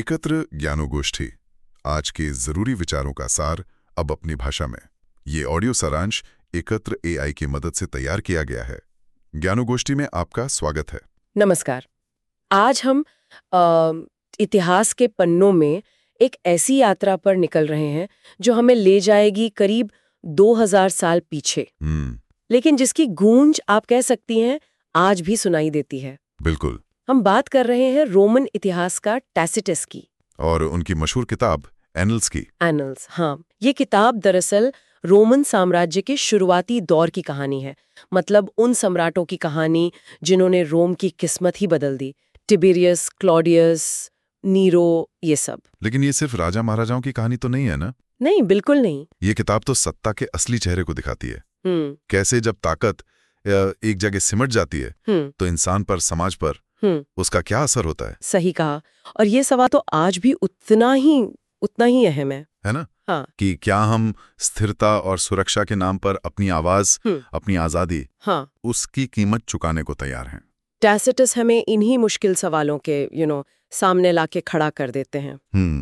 एकत्र ज्ञानोगोष्ठी, आज के जरूरी विचारों का सार अब अपनी भाषा में। ये ऑडियो सारांश एकत्र एआई की मदद से तैयार किया गया है। ज्ञानोगोष्ठी में आपका स्वागत है। नमस्कार। आज हम इतिहास के पन्नों में एक ऐसी यात्रा पर निकल रहे हैं जो हमें ले जाएगी करीब 2000 साल पीछे, लेकिन जिसकी गूंज आप कह सकती हैं आज भी सुनाई देती है। बिल्कुल। हम बात कर रहे हैं रोमन इतिहासकार टैसिटस की और उनकी मशहूर किताब एनल्स की। एनल्स, हाँ। ये किताब दरअसल रोमन साम्राज्य के शुरुआती दौर की कहानी है। मतलब उन सम्राटों की कहानी जिन्होंने रोम की किस्मत ही बदल दी। टिबेरियस, क्लॉडियस, नीरो, ये सब। लेकिन ये सिर्फ राजा महाराजाओं की कहानी तो नहीं है ना? नहीं, बिल्कुल नहीं। ये किताब तो सत्ता के असली चेहरे को दिखाती है। कैसे जब ताकत एक जगह सिमट जाती है तो इंसान पर, समाज पर उसका क्या असर होता है। सही कहा। और ये सवाल तो आज भी उतना ही अहम है ना? हाँ। कि क्या हम स्थिरता और सुरक्षा के नाम पर अपनी आवाज, अपनी आजादी, हाँ, उसकी कीमत चुकाने को तैयार हैं। टैसिटस हमें इन्हीं मुश्किल सवालों के सामने लाके खड़ा कर देते हैं।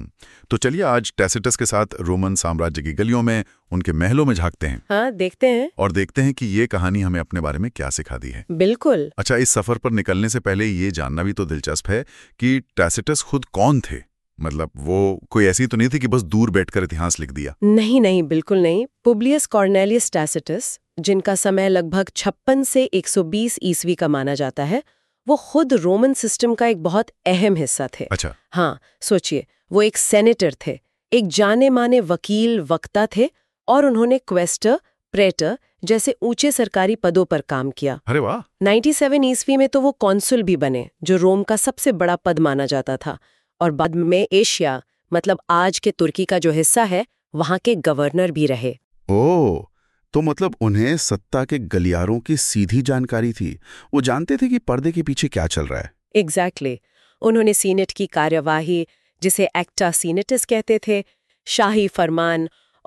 तो चलिए आज टैसिटस के साथ रोमन साम्राज्य की गलियों में, उनके महलों में झांकते हैं। हाँ, देखते हैं। और देखते हैं कि ये कहानी हमें अपने बारे में क्या सिखाती है। बिल्कुल। अच्छा, इस सफर पर निकलने से पहले ये जानना भी तो दिलचस्प है कि टैसिटस खुद कौन थे। मतलब वो कोई ऐसी तो नहीं थी कि बस दूर बैठकर इतिहास लिख दिया। नहीं, बिल्कुल नहीं। पुब्लियस कॉर्नेलियस टैसिटस, जिनका समय लगभग 56 से 120 ईस्वी का माना जाता है, वो खुद रोमन सिस्टम का एक बहुत अहम हिस्सा थे। अच्छा। हाँ, सोचिए, वो एक सेनेटर थे, एक जाने माने वकील, वक्ता थे, और उन्होंने क्वेस्टर, प्रेटर जैसे ऊंचे सरकारी पदों पर काम किया। अरे वाह। 97 ईस्वी में तो वो कॉन्सुल भी बने, जो रोम का सबसे बड़ा पद माना जाता था। और बाद में एशिया, मतलब आज के तुर्की का जो हिस्सा है, वहां के गवर्नर भी रहे। ओह, तो मतलब उन्हें सत्ता के गलियारों की सीधी जानकारी थी। वो जानते थे कि पर्दे के पीछे क्या चल रहा है। एग्जैक्टली। उन्होंने सीनेट की कार्यवाही, जिसे एक्टा सीनेटिस कहते थे, शाही फरमान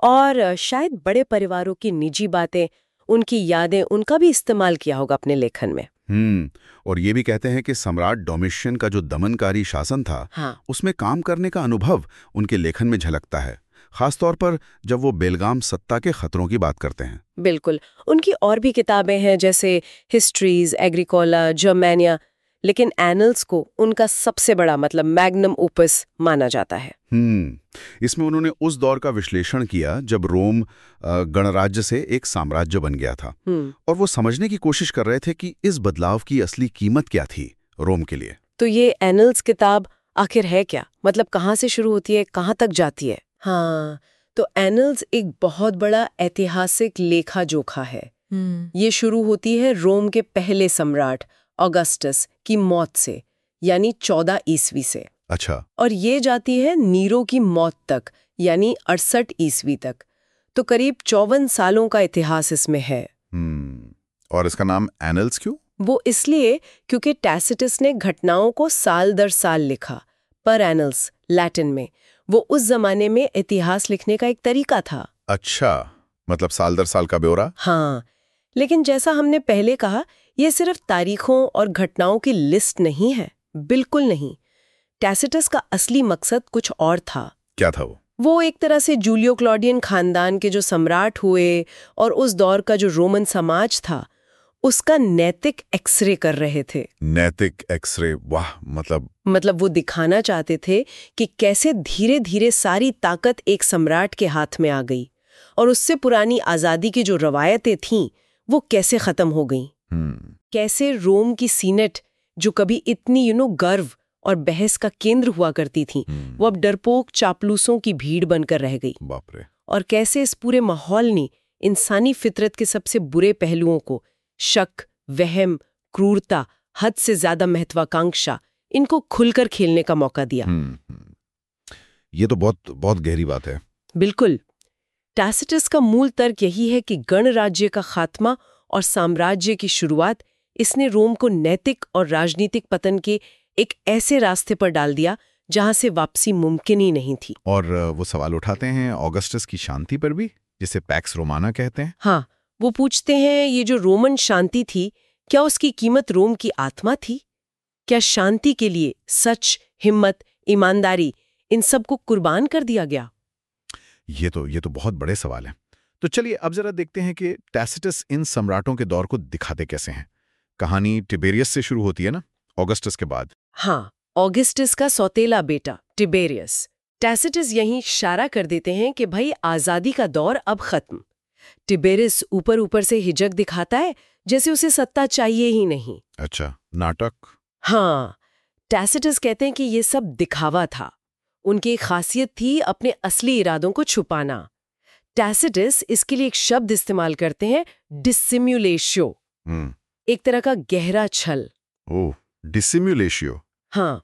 और शायद बड़े परिवारों की निजी बातें, उनकी यादें, उनका भी इस्तेमाल किया होगा अपने लेखन में। और ये भी कहते हैं कि सम्राट डोमिशियन का जो दमनकारी शासन था, हाँ, उसमें काम करने का अनुभव उनके लेखन में झलकता है, खासतौर पर जब वो बेलगाम सत्ता के खतरों की बात करते हैं। बिल्कुल। उनकी और भी किताबें हैं, जैसे हिस्ट्रीज, एग्रीकोला, जर्मेनिया, लेकिन एनल्स को उनका सबसे बड़ा, मतलब मैग्नम ओपस माना जाता है। इसमें उन्होंने उस दौर का विश्लेषण किया जब रोम गणराज्य से एक साम्राज्य बन गया था, और वो समझने की कोशिश कर रहे थे कि इस बदलाव की असली कीमत क्या थी रोम के लिए। तो ये एनल्स किताब आखिर है क्या? मतलब कहाँ से शुरू होती है, कहाँ तक जाती है? हाँ, तो एनल्स एक बहुत बड़ा ऐतिहासिक लेखा जोखा है। ये शुरू होती है रोम के पहले सम्राट ऑगस्टस की मौत से, यानी 14 ईस्वी से। अच्छा। और ये जाती है नीरो की मौत तक, यानी 68 ईस्वी तक। तो करीब 54 सालों का इतिहास इसमें है। और इसका नाम एनल्स क्यों? वो इसलिए क्योंकि टैसिटस ने घटनाओं को साल दर साल लिखा। पर एनल्स, लैटिन में, वो उस जमाने में इतिहास लिखने का एक तरीका था। अच्छा, मतलब साल दर साल का ब्यौरा। हाँ, लेकिन जैसा हमने पहले कहा, ये सिर्फ तारीखों और घटनाओं की लिस्ट नहीं है। बिल्कुल नहीं। टैसिटस का असली मकसद कुछ और था। क्या था वो? वो एक तरह से जूलियो क्लॉडियन खानदान के जो सम्राट हुए और उस दौर का जो रोमन समाज था, उसका नैतिक एक्सरे कर रहे थे। नैतिक एक्सरे, वाह। मतलब वो दिखाना चाहते थे कि कैसे धीरे धीरे सारी ताकत एक सम्राट के हाथ में आ गई, और उससे पुरानी आजादी की जो रवायतें थीं, वो कैसे खत्म हो गईं। कैसे रोम की सीनेट, जो कभी इतनी गर्व और बहस का केंद्र हुआ करती थी, वो अब डरपोक चापलूसों की भीड़ बनकर रह गई। बाप रे। और कैसे इस पूरे माहौल ने इंसानी फितरत के सबसे बुरे पहलुओं को, शक, वहम, क्रूरता, हद से ज्यादा महत्वाकांक्षा, इनको खुलकर खेलने का मौका दिया। ये तो बहुत बहुत गहरी बात है। बिल्कुल। टैसिटस का मूल तर्क यही है कि गणराज्य का खात्मा और साम्राज्य की शुरुआत, इसने रोम को नैतिक और राजनीतिक पतन के एक ऐसे रास्ते पर डाल दिया जहां से वापसी मुमकिन ही नहीं थी। और वो सवाल उठाते हैं ऑगस्टस की शांति पर भी, जिसे पैक्स रोमाना कहते हैं। हाँ, वो पूछते हैं, ये जो रोमन शांति थी, क्या उसकी कीमत रोम की आत्मा थी? क्या शांति के लिए सच, हिम्मत, ईमानदारी, इन सब को कुर्बान कर दिया गया? ये तो बहुत बड़े सवाल हैं। तो चलिए अब जरा देखते हैं कि टैसिटस इन सम्राटों के दौर को दिखाते कैसे हैं। कहानी टिबेरियस से शुरू होती है ना, ऑगस्टस के बाद। हाँ, ऑगस्टस का सौतेला बेटा टिबेरियस। टैसिटस यहीं इशारा कर देते हैं कि भाई आजादी का दौर अब खत्म। टिबेरियस ऊपर ऊपर से हिजक दिखाता है, जैसे उसे सत्ता चाहिए ही नहीं। अच्छा, नाटक। हाँ, टैसिटस कहते हैं कि ये सब दिखावा था। उनकी एक खासियत थी अपने असली इरादों को छुपाना। टैसिटस इसके लिए एक शब्द इस्तेमाल करते हैं, डिसिम्युलेशियो, एक तरह का गहरा छल। ओह, डिसिम्युलेशियो। हाँ,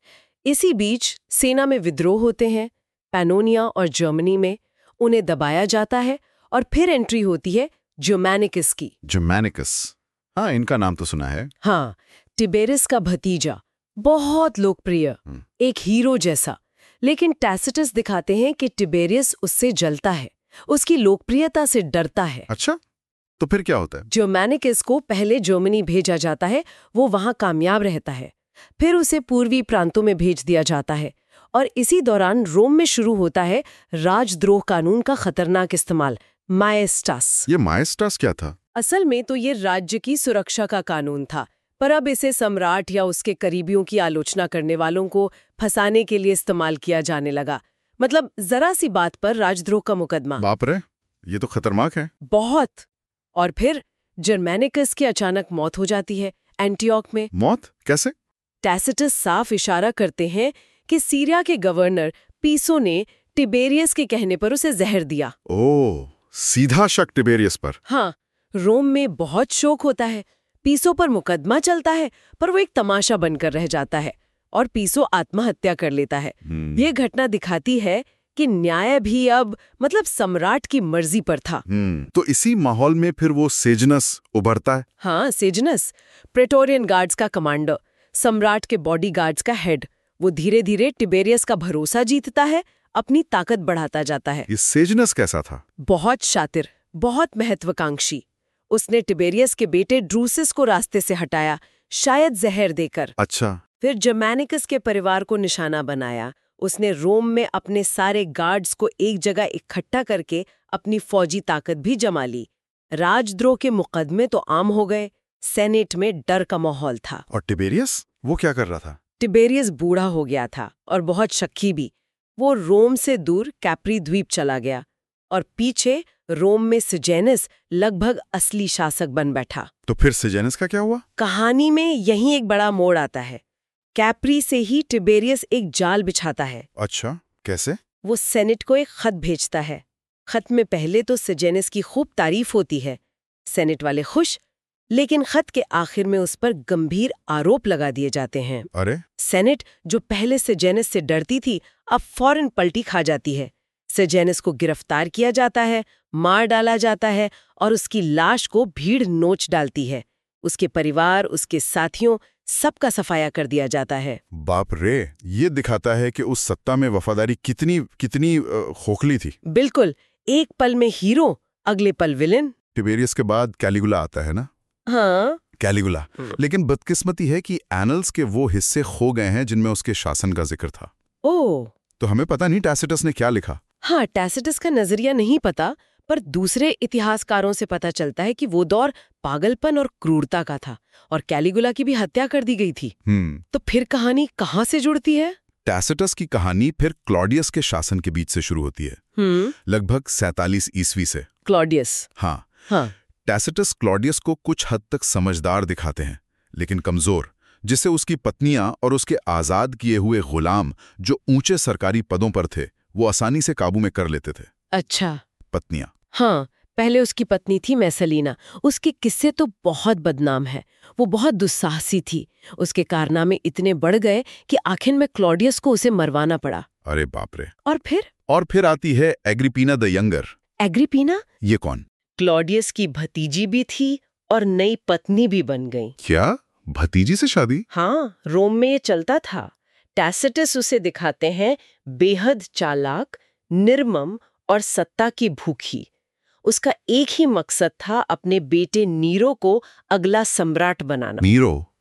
इसी बीच सेना में विद्रोह होते हैं, पैनोनिया और जर्मनी में। उन्हें दबाया जाता है और फिर एंट्री होती है जर्मैनिकस की। जर्मैनिकस, हाँ, इनका नाम तो सुना है। हाँ, टिबेरियस का भतीजा, बहुत लोकप्रिय, एक हीरो जैसा। लेकिन टैसिटस दिखाते हैं कि टिबेरियस उससे जलता है, उसकी लोकप्रियता से डरता है। अच्छा, तो फिर क्या होता है? जर्मैनिकस को पहले जर्मनी भेजा जाता है, वो वहां कामयाब रहता है। फिर उसे पूर्वी प्रांतों में भेज दिया जाता है और इसी दौरान रोम में शुरू होता है राजद्रोह कानून का खतरनाक इस्तेमाल, माएस्टास। ये माएस्टास क्या था? असल में तो ये राज्य की सुरक्षा का कानून था, पर अब इसे सम्राट या उसके करीबियों की आलोचना करने वालों को फंसाने के लिए इस्तेमाल किया जाने लगा। मतलब जरा सी बात पर राजद्रोह का मुकदमा। बाप रे, ये तो खतरनाक है। बहुत। और फिर जर्मैनिकस की अचानक मौत हो जाती है एंटियोक में। मौत कैसे? टैसिटस साफ इशारा करते हैं कि सीरिया के गवर्नर पीसो ने टिबेरियस के कहने पर उसे जहर दिया। ओह, सीधा शक टिबेरियस पर। हाँ, रोम में बहुत शोक होता है। पीसो पर मुकदमा चलता है, पर वो एक तमाशा बनकर रह जाता है और पीसो आत्महत्या कर लेता है। ये घटना दिखाती है कि न्याय भी अब सम्राट की मर्जी पर था। तो इसी माहौल में फिर वो सेजनस उभरता है। हाँ, सेजनस, प्रेटोरियन गार्ड्स का कमांडर, सम्राट के बॉडीगार्ड्स का हेड। वो धीरे धीरे टिबेरियस का भरोसा जीतता है, अपनी ताकत बढ़ाता जाता है। ये सेजनस कैसा था? बहुत शातिर, बहुत महत्वाकांक्षी। उसने टिबेरियस के बेटे ड्रूसस को रास्ते से हटाया, शायद जहर देकर। अच्छा। फिर जर्मैनिकस के परिवार को निशाना बनाया। उसने रोम में अपने सारे गार्ड्स को एक जगह इकट्ठा करके अपनी फौजी ताकत भी जमा ली। राजद्रोह के मुकदमे तो आम हो गए। सेनेट में डर का माहौल था। और टिबेरियस, वो क्या कर रहा था? टिबेरियस बूढ़ा हो गया था और बहुत शक्की भी। वो रोम से दूर कैप्री द्वीप चला गया और पीछे रोम में सिजेनस लगभग असली शासक बन बैठा। तो फिर सिजेनस का क्या हुआ? कहानी में यही एक बड़ा मोड़ आता है। कैप्री से ही टिबेरियस एक जाल बिछाता है। अच्छा, कैसे? वो सेनेट को एक खत भेजता है। खत में पहले तो सिजेनस की खूब तारीफ होती है, सेनेट वाले खुश, लेकिन खत के आखिर में उस पर गंभीर आरोप लगा दिए जाते हैं। अरे, सेनेट जो पहले सिजेनस से डरती थी, अब फौरन पलटी खा जाती है। सिजेनस को गिरफ्तार किया जाता है, मार डाला जाता है और उसकी लाश को भीड़ नोच डालती है। उसके परिवार, उसके साथियों, सबका सफाया कर दिया जाता है। बाप रे, ये दिखाता है कि उस सत्ता में वफादारी कितनी खोखली थी। बिल्कुल, एक पल में हीरो, अगले पल विलेन। टिबेरियस के बाद कैलिगुला आता है ना? हाँ, कैलिगुला। लेकिन बदकिस्मती है कि एनल्स के वो हिस्से खो गए हैं जिनमें उसके शासन का जिक्र था। ओह, तो हमें पता नहीं टैसिटस ने क्या लिखा। हाँ, टैसिटस का नजरिया नहीं पता, पर दूसरे इतिहासकारों से पता चलता है कि वो दौर पागलपन और क्रूरता का था और कैलिगुला की भी हत्या कर दी गई थी। तो फिर कहानी कहाँ से जुड़ती है? टैसिटस की कहानी फिर क्लॉडियस के शासन के बीच से शुरू होती है, लगभग 47 ईस्वी से। क्लॉडियस। हाँ। टैसिटस क्लॉडियस को कुछ हद तक समझदार दिखाते हैं, लेकिन कमजोर, जिससे उसकी पत्नियां और उसके आजाद किए हुए गुलाम जो ऊंचे सरकारी पदों पर थे वो आसानी से काबू में कर लेते थे। अच्छा। पत्नियां। हाँ, पहले उसकी पत्नी थी मैसेलिना। उसके किस्से तो बहुत बदनाम है। वो बहुत दुस्साहसी थी। उसके कारनामे इतने बढ़ गए कि आखिर में क्लॉडियस को उसे मरवाना पड़ा। अरे बाप रे। और फिर आती है एग्रिपीना द यंगर। एग्रिपीना? ये कौन? क्लॉडियस की भतीजी भी थी और नई पत्नी भी बन गई। क्या? भतीजी से शादी? हाँ, रोम में ये चलता था। टैसिटस उसे दिखाते हैं बेहद चालाक, निर्मम और सत्ता की भूखी। उसका एक ही मकसद था, अपने बेटे नीरो को अगला सम्राट बनाना। नीरो?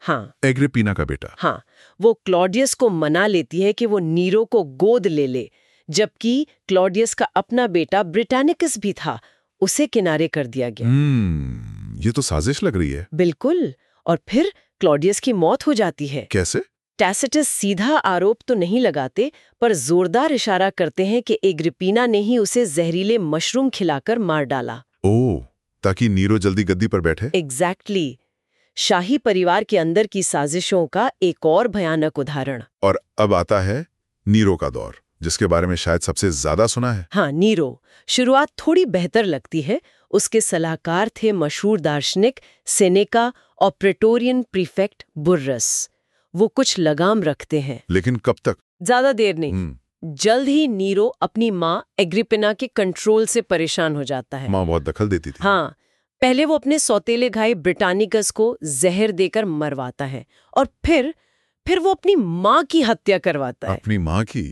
हाँ एग्रिपीना का बेटा। हाँ, वो क्लॉडियस को मना लेती है कि वो नीरो को गोद ले ले, जबकि क्लॉडियस का अपना बेटा ब्रिटानिकस भी था, उसे किनारे कर दिया गया। ये तो साजिश लग रही है। बिल्कुल। और फिर क्लॉडियस की मौत हो जाती है। कैसे? टैसिटस सीधा आरोप तो नहीं लगाते, पर जोरदार इशारा करते हैं कि एग्रिपीना ने ही उसे जहरीले मशरूम खिलाकर मार डाला। ओह, ताकि नीरो जल्दी गद्दी पर बैठे। एग्जैक्टली। शाही परिवार के अंदर की साजिशों का एक और भयानक उदाहरण। और अब आता है नीरो का दौर, जिसके बारे में शायद सबसे ज्यादा सुना है। हाँ, नीरो। शुरुआत थोड़ी बेहतर लगती है। उसके सलाहकार थे मशहूर दार्शनिक सेनेका और प्रेटोरियन प्रीफेक्ट बुर्रस। वो कुछ लगाम रखते हैं। लेकिन कब तक? ज्यादा देर नहीं। जल्द ही नीरो अपनी माँ एग्रिपिना के कंट्रोल से परेशान हो जाता है। माँ बहुत दखल देती थी। हाँ, पहले वो अपने सौतेले भाई ब्रिटानिकस को जहर देकर मरवाता है, और फिर वो अपनी माँ की हत्या करवाता है। अपनी माँ की?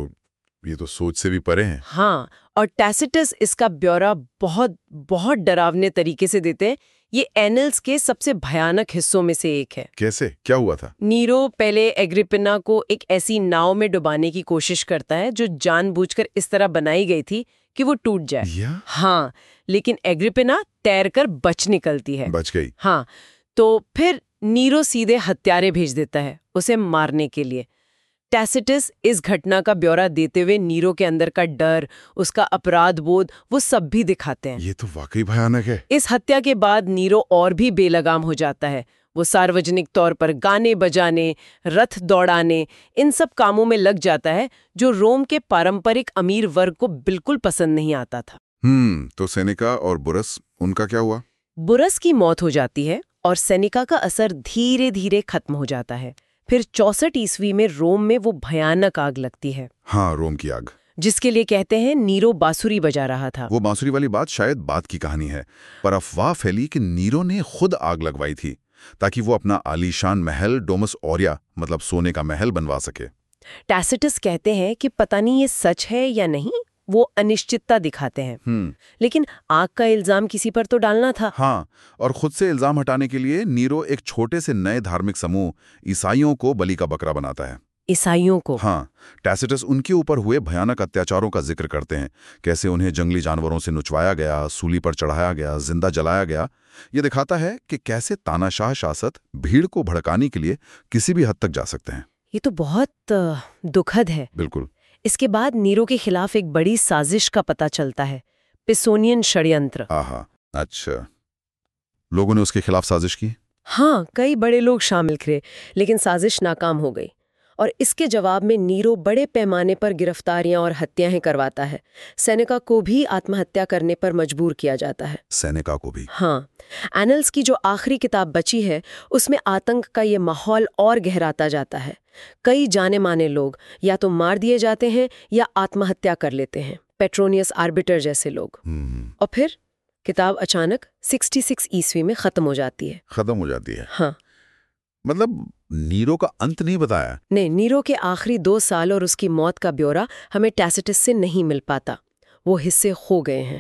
ये तो सोच से भी परे हैं। हाँ, और टैसिटस इसका ब्यौरा बहुत बहुत डरावने तरीके से देते हैं। ये एनल्स के सबसे भयानक हिस्सों में से एक है। कैसे? क्या हुआ था? नीरो पहले एग्रिपिना को एक ऐसी नाव में डुबाने की कोशिश करता है जो जानबूझकर इस तरह बनाई गई थी कि वो टूट जाए। हाँ, लेकिन एग्रिपिना तैरकर बच निकलती है। बच गई। हाँ, तो फिर नीरो सीधे हत्यारे भेज देता है उसे मारने के लिए। टैसिटस इस घटना का ब्यौरा देते हुए नीरो के अंदर का डर, उसका अपराध बोध, वो सब भी दिखाते हैं। ये तो वाकई भयानक है। इस हत्या के बाद नीरो और भी बेलगाम हो जाता है। वो सार्वजनिक तौर पर गाने बजाने, रथ दौड़ाने, इन सब कामों में लग जाता है जो रोम के पारंपरिक अमीर वर्ग को बिल्कुल पसंद नहीं आता था। तो सेनेका और बुरस, उनका क्या हुआ? बुरस की मौत हो जाती है और सेनेका का असर धीरे धीरे खत्म हो जाता है। फिर 64 ईस्वी में रोम में वो भयानक आग लगती है। हाँ, रोम की आग, जिसके लिए कहते हैं नीरो बांसुरी बजा रहा था। वो बांसुरी वाली बात शायद बात की कहानी है, पर अफवाह फैली कि नीरो ने खुद आग लगवाई थी ताकि वो अपना आलीशान महल डोमस ऑरिया, मतलब सोने का महल, बनवा सके। टैसिटस कहते हैं कि पता नहीं ये सच है या नहीं, वो अनिश्चितता दिखाते हैं। लेकिन आग का इल्जाम किसी पर तो डालना था। हाँ, और खुद से इल्जाम हटाने के लिए नीरो एक छोटे से नए धार्मिक समूह ईसाइयों को बलि का बकरा बनाता है। ईसाइयों को? हाँ, टैसिटस उनके ऊपर हुए भयानक अत्याचारों का जिक्र करते हैं, कैसे उन्हें जंगली जानवरों से नुचवाया गया, सूली पर चढ़ाया गया, जिंदा जलाया गया। ये दिखाता है कि कैसे तानाशाह शासक भीड़ को भड़काने के लिए किसी भी हद तक जा सकते हैं। ये तो बहुत दुखद है। बिल्कुल। इसके बाद नीरो के खिलाफ एक बड़ी साजिश का पता चलता है, पिसोनियन षड्यंत्र। आहा, अच्छा, लोगों ने उसके खिलाफ साजिश की? हाँ, कई बड़े लोग शामिल थे, लेकिन साजिश नाकाम हो गई। और इसके जवाब में नीरो बड़े पैमाने पर गिरफ्तारियां और हत्याएं करवाता है। सेनेका को भी आत्महत्या करने पर मजबूर किया जाता है। सेनेका को भी? हाँ। एनल्स की जो आखिरी किताब बची है, उसमें आतंक का ये माहौल और गहराता जाता है। कई जाने माने लोग या तो मार दिए जाते हैं या आत्महत्या कर लेते हैं, पेट्रोनियस आर्बिटर जैसे लोग। और फिर किताब अचानक 66 ईस्वी में खत्म हो जाती है। खत्म हो जाती है? हाँ। मतलब नीरो का अंत नहीं बताया? नहीं, नीरो के आखिरी 2 साल और उसकी मौत का ब्यौरा हमें टैसिटस से नहीं मिल पाता। वो हिस्से खो गए हैं।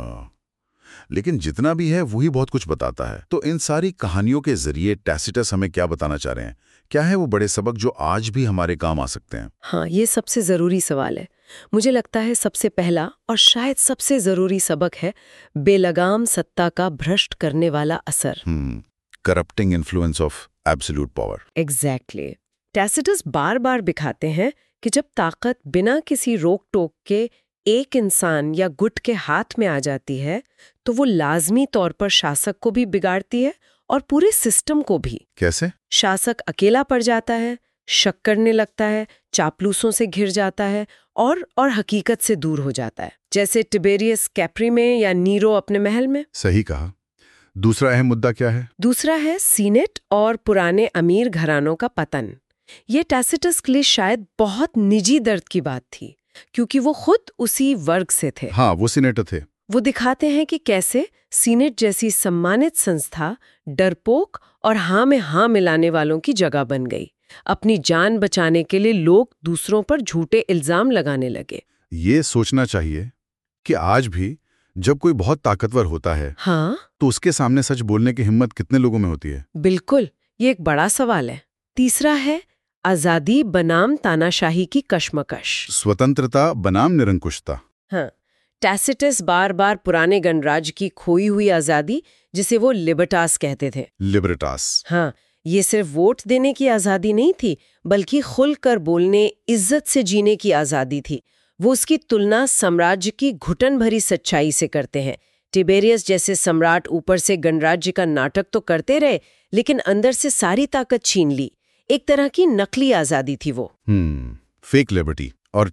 लेकिन जितना भी है वही बहुत कुछ बताता है। तो इन सारी कहानियों के जरिए टैसिटस हमें क्या बताना चाह रहे हैं? क्या है वो बड़े सबक जो आज भी हमारे काम आ सकते हैं? हाँ, ये सबसे जरूरी सवाल है। मुझे लगता है सबसे पहला और शायद सबसे जरूरी सबक है बेलगाम सत्ता का भ्रष्ट करने वाला असर। Corrupting influence of absolute power. Exactly. Tacitus बार बार दिखाते हैं कि जब ताकत बिना किसी रोक टोक के एक इंसान या गुट के हाथ में आ जाती है, तो वो लाजमी तौर पर शासक को भी बिगाड़ती है और पूरे सिस्टम को भी। कैसे? शासक अकेला पड़ जाता है, शक करने लगता है, चापलूसों से घिर जाता है और हकीकत से दूर हो जाता है, जैसे टिबेरियस कैप्री में या नीरो अपने महल में। सही कहा। दूसरा अहम मुद्दा क्या है? दूसरा है सीनेट और पुराने अमीर घरानों का पतन। ये टैसिटस के लिए शायद बहुत निजी दर्द की बात थी, क्योंकि वो खुद उसी वर्ग से थे। हाँ, वो सीनेटर थे। वो दिखाते हैं कि कैसे सीनेट जैसी सम्मानित संस्था डरपोक और हाँ में हाँ मिलाने वालों की जगह बन गई। अपनी जान बचाने के लिए लोग दूसरों पर झूठे इल्जाम लगाने लगे। ये सोचना चाहिए कि आज भी जब कोई बहुत ताकतवर होता है, हाँ, तो उसके सामने सच बोलने की हिम्मत कितने लोगों में होती है? बिल्कुल। ये एक बड़ा सवाल है। तीसरा है आजादी बनाम तानाशाही की कश्मकश। स्वतंत्रता बनाम निरंकुशता। हाँ, टैसिटस बार बार पुराने गणराज्य की खोई हुई आजादी, जिसे वो लिबर्टास कहते थे। लिबर्टास। हाँ, ये सिर्फ वोट देने की आजादी नहीं थी, बल्कि खुलकर बोलने, इज्जत से जीने की आजादी थी। वो उसकी तुलना साम्राज्य की घुटन भरी सच्चाई से करते हैं। टिबेरियस जैसे सम्राट ऊपर से गणराज्य का नाटक तो करते रहे, लेकिन अंदर से सारी ताकत छीन ली। एक तरह की नकली आजादी थी वो। Fake liberty. और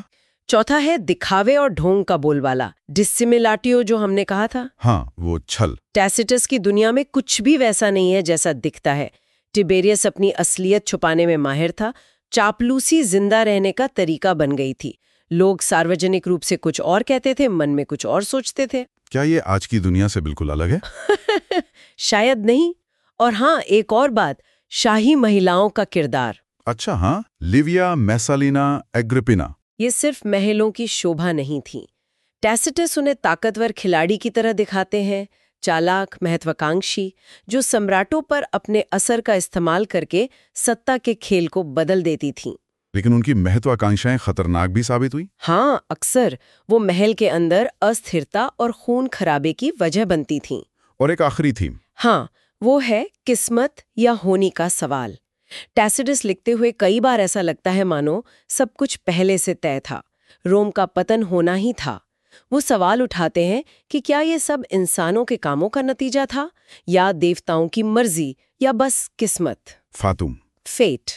चौथा है दिखावे और ढोंग का बोलबाला, डिसिमिलाटियो, जो हमने कहा था। हाँ, वो छल। टैसिटस की दुनिया में कुछ भी वैसा नहीं है जैसा दिखता है। टिबेरियस अपनी असलियत छुपाने में माहिर था। चापलूसी जिंदा रहने का तरीका बन गई थी। लोग सार्वजनिक रूप से कुछ और कहते थे, मन में कुछ और सोचते थे। क्या ये आज की दुनिया से बिल्कुल अलग है? शायद नहीं। और हाँ, एक और बात, शाही महिलाओं का किरदार। अच्छा, हाँ, लिविया, मेसालिना, एग्रिपिना। ये सिर्फ महलों की शोभा नहीं थी। टैसिटस उन्हें ताकतवर खिलाड़ी की तरह दिखाते हैं, चालाक, महत्वाकांक्षी, जो सम्राटों पर अपने असर का इस्तेमाल करके सत्ता के खेल को बदल देती थीं। लेकिन उनकी महत्वाकांक्षाएं खतरनाक भी साबित हुई। हाँ, अक्सर वो महल के अंदर अस्थिरता और खून खराबे की वजह बनती थीं। और एक आखिरी थी। हाँ, वो है किस्मत या होनी का सवाल। टैसिटस लिखते हुए कई बार ऐसा लगता है मानो सब कुछ पहले से तय था, रोम का पतन होना ही था। वो सवाल उठाते हैं कि क्या ये सब इंसानों के कामों का नतीजा था, या देवताओं की मर्जी, या बस किस्मत, फातुम, फेट।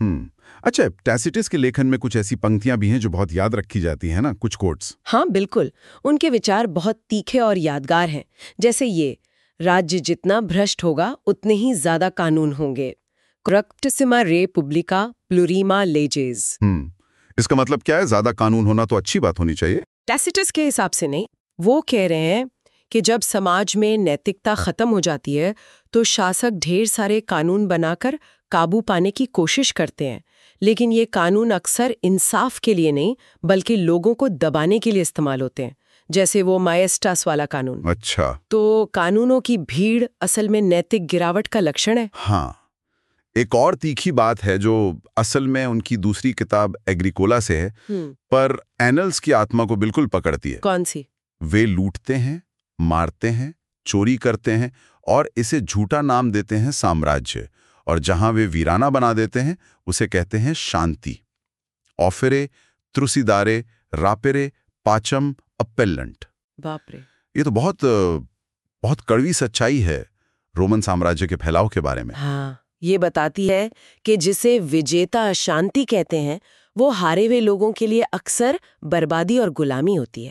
अच्छा, टैसिटस के लेखन में कुछ ऐसी पंक्तियां भी हैं जो बहुत याद रखी जाती हैं ना, कुछ कोट्स। हाँ, बिल्कुल। उनके विचार बहुत तीखे और यादगार हैं। जैसे ये, राज्य जितना भ्रष्ट होगा उतने ही ज्यादा कानून होंगे। क्रक्टिसिमा रे पुब्लिका प्लूरिमा लेजेस। इसका मतलब क्या है? ज्यादा कानून होना तो अच्छी बात होनी चाहिए। टैसिटस के हिसाब से नहीं। वो कह रहे हैं कि जब समाज में नैतिकता खत्म हो जाती है तो शासक ढेर सारे कानून बनाकर काबू पाने की कोशिश करते हैं, लेकिन ये कानून अक्सर इंसाफ के लिए नहीं बल्कि लोगों को दबाने के लिए इस्तेमाल होते हैं, जैसे वो माएस्टास वाला कानून। अच्छा, तो कानूनों की भीड़ असल में नैतिक गिरावट का लक्षण है। हाँ। एक और तीखी बात है जो असल में उनकी दूसरी किताब एग्रीकोला से है, पर एनल्स की आत्मा को बिल्कुल पकड़ती है। कौन सी? वे लूटते हैं, मारते हैं, चोरी करते हैं और इसे झूठा नाम देते हैं साम्राज्य, और जहां वे वीराना बना देते हैं उसे कहते हैं शांति। ऑफेरे, त्रुसिदारे, रापेरे, पाचम, अपेल्लंट। बाप रे, ये तो बहुत कड़वी सच्चाई है रोमन साम्राज्य के फैलाव के बारे में। हाँ, ये बताती है कि जिसे विजेता शांति कहते हैं वो हारे हुए लोगों के लिए अक्सर बर्बादी और गुलामी होती है।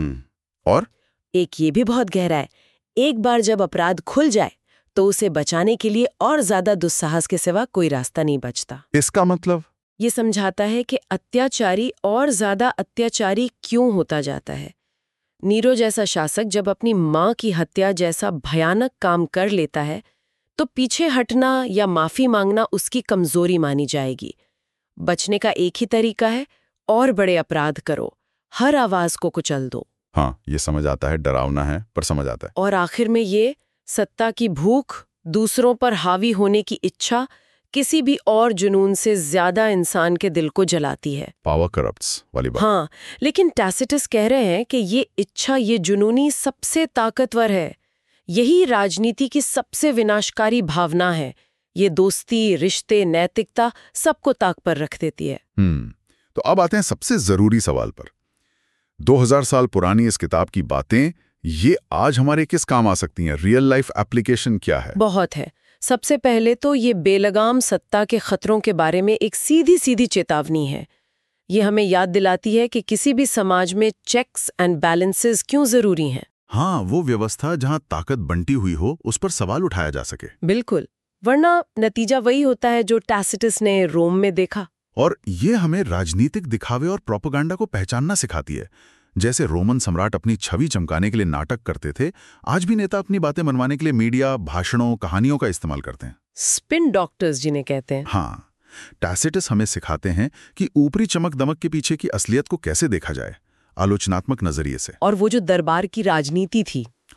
और एक ये भी बहुत गहरा है, एक बार जब अपराध खुल जाए तो उसे बचाने के लिए और ज्यादा दुस्साहस के सिवा कोई रास्ता नहीं बचता। इसका मतलब ये समझाता है कि अत्याचारी और ज्यादा अत्याचारी क्यों होता जाता है। नीरो जैसा शासक जब अपनी मां की हत्या जैसा भयानक काम कर लेता है तो पीछे हटना या माफी मांगना उसकी कमजोरी मानी जाएगी। बचने का एक ही तरीका है, और बड़े अपराध करो, हर आवाज को कुचल दो। हाँ, ये समझ आता है, डरावना है पर समझ आता है। और आखिर में ये सत्ता की भूख, दूसरों पर हावी होने की इच्छा किसी भी और जुनून से ज्यादा इंसान के दिल को जलाती है। पावर करप्ट्स वाली बात। हाँ, लेकिन टैसिटस कह रहे हैं कि ये इच्छा, ये जुनूनी सबसे ताकतवर है। यही राजनीति की सबसे विनाशकारी भावना है। ये दोस्ती, रिश्ते, नैतिकता सबको ताक पर रख देती है। तो अब आते हैं सबसे जरूरी सवाल पर। 2000 साल पुरानी इस किताब की बातें ये आज हमारे किस काम आ सकती हैं? रियल लाइफ एप्लीकेशन क्या है? बहुत है। सबसे पहले तो ये बेलगाम सत्ता के खतरों के बारे में एक सीधी सीधी चेतावनी है। ये हमें याद दिलाती है कि किसी भी समाज में चेक्स एंड बैलेंसेस क्यों जरूरी हैं। हाँ, वो व्यवस्था जहां ताकत बंटी हुई हो उस पर सवाल उठाया जा सके। बिल्कुल, वरना नतीजा वही होता है जो टैसिटस ने रोम में देखा। और ये हमें राजनीतिक दिखावे और प्रोपेगेंडा को पहचानना सिखाती है। जैसे रोमन सम्राट अपनी छवि चमकाने के लिए नाटक करते थे, आज भी नेता अपनी बातें मनवाने के लिए मीडिया, भाषणों, कहानियों का इस्तेमाल करते हैं। स्पिन डॉक्टर्स जिन्हें कहते हैं। हाँ, टैसिटस हमें सिखाते हैं कि ऊपरी चमक दमक के पीछे की असलियत को कैसे देखा जाए, आलोचनात्मक नजरिए से। और वो जो दरबार की राजनीति थी, हाँ,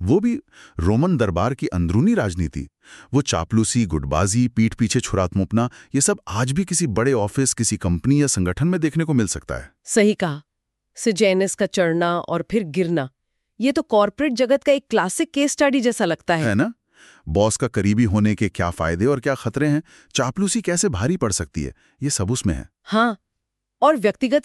वो भी रोमन दरबार की अंदरूनी राजनीति। वो चापलूसी, गुटबाजी, पीठ पीछे छुरा थोपना, ये सब आज भी किसी बड़े ऑफिस, किसी कंपनी या संगठन में देखने को मिल सकता है। सही कहा। सिजेनस का चढ़ना और फिर गिरना, ये तो कॉर्पोरेट जगत का एक क्लासिक केस स्टडी जैसा लगता है ना? बॉस का करीबी होने के क्या फायदे और क्या खतरे हैं, चापलूसी कैसे भारी पड़ सकती है, ये सब उसमें है। हाँ, और व्यक्तिगत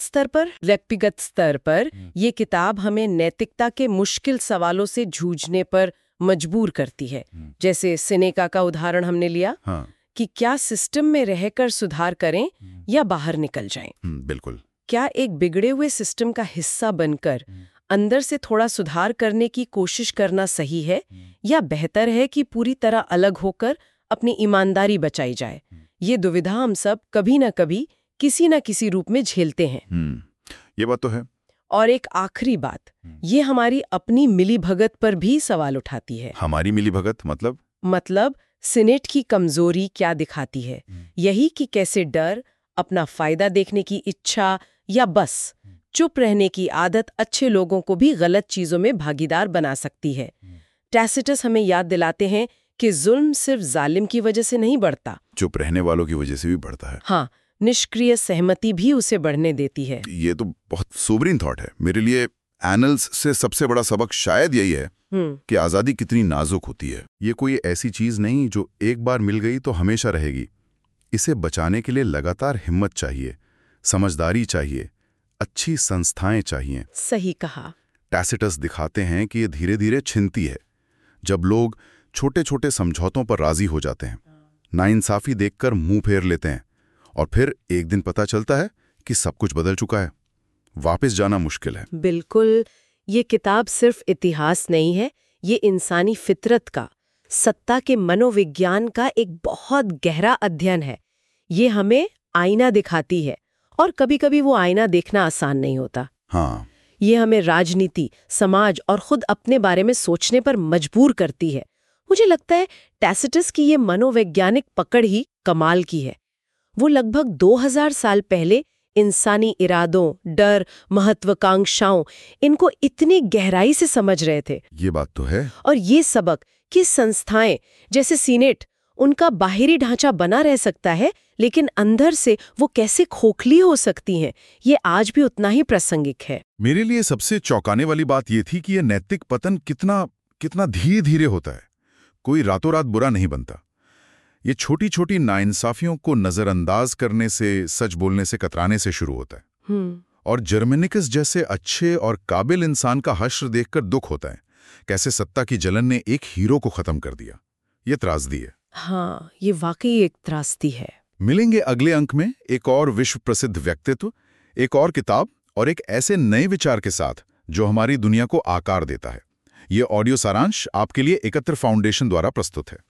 स्तर पर ये किताब हमें नैतिकता के मुश्किल सवालों से जूझने पर मजबूर करती है। जैसे सिनेका का उदाहरण हमने लिया। हाँ। कि क्या सिस्टम में रहकर सुधार करें या बाहर निकल जाएं। बिल्कुल। क्या एक बिगड़े हुए सिस्टम का हिस्सा बनकर अंदर से थोड़ा सुधार करने की कोशिश करना सही है, या बेहतर है कि पूरी तरह अलग होकर अपनी ईमानदारी बचाई जाए? ये दुविधा हम सब कभी न कभी किसी न किसी रूप में झेलते हैं। ये बात तो है। और एक आखिरी बात, ये हमारी अपनी मिलीभगत पर भी सवाल उठाती है। हमारी मिलीभगत मतलब सीनेट की कमजोरी क्या दिखाती है? यही कि कैसे डर, अपना फायदा देखने की इच्छा या बस चुप रहने की आदत अच्छे लोगों को भी गलत चीजों में भागीदार बना सकती है। टैसिटस हमें याद दिलाते हैं कि जुल्म सिर्फ जालिम की वजह से नहीं बढ़ता, चुप रहने वालों की वजह से भी बढ़ता है। हाँ, निष्क्रिय सहमति भी उसे बढ़ने देती है। ये तो बहुत सोबरिंग थॉट है। मेरे लिए एनल्स से सबसे बड़ा सबक शायद यही है कि आज़ादी कितनी नाजुक होती है। ये कोई ऐसी चीज नहीं जो एक बार मिल गई तो हमेशा रहेगी। इसे बचाने के लिए लगातार हिम्मत चाहिए, समझदारी चाहिए, अच्छी संस्थाएं चाहिए। सही कहा। टैसिटस दिखाते हैं कि ये धीरे धीरे छिनती है, जब लोग छोटे छोटे समझौतों पर राजी हो जाते हैं, नाइंसाफी देखकर मुंह फेर लेते हैं, और फिर एक दिन पता चलता है कि सब कुछ बदल चुका है। वापस जाना मुश्किल है। बिल्कुल। ये किताब सिर्फ इतिहास नहीं है, ये इंसानी फितरत का, सत्ता के मनोविज्ञान का एक बहुत गहरा अध्ययन है। ये हमें आईना दिखाती है, और कभी-कभी वो आईना देखना आसान नहीं होता। हाँ। ये हमें राजनीति, समाज और खुद अपने बारे में सोचने पर मजबूर करती है। मुझे लगता है टैसिटस की ये मनोवैज्ञानिक पकड़ ही कमाल की है। वो लगभग 2000 साल पहले इंसानी इरादों, डर, महत्वाकांक्षाओं, इनको इतनी गहराई से समझ रहे थे। ये बात तो है। और ये सबक कि संस्थाएं जैसे सीनेट, उनका बाहरी ढांचा बना रह सकता है, लेकिन अंदर से वो कैसे खोखली हो सकती हैं, ये आज भी उतना ही प्रासंगिक है। मेरे लिए सबसे चौंकाने वाली बात ये थी कि ये नैतिक पतन कितना धीरे धीरे होता है। कोई रातों रात बुरा नहीं बनता। ये छोटी छोटी नाइंसाफियों को नजरअंदाज करने से, सच बोलने से कतराने से शुरू होता है। और जर्मेनिकस जैसे अच्छे और काबिल इंसान का हश्र देखकर दुख होता है। कैसे सत्ता की जलन ने एक हीरो को खत्म कर दिया। ये त्रासदी है। हाँ, ये वाकई एक त्रासदी है। मिलेंगे अगले अंक में एक और विश्व प्रसिद्ध व्यक्तित्व, एक और किताब और एक ऐसे नए विचार के साथ जो हमारी दुनिया को आकार देता है। ये ऑडियो सारांश आपके लिए एकत्र फाउंडेशन द्वारा प्रस्तुत है।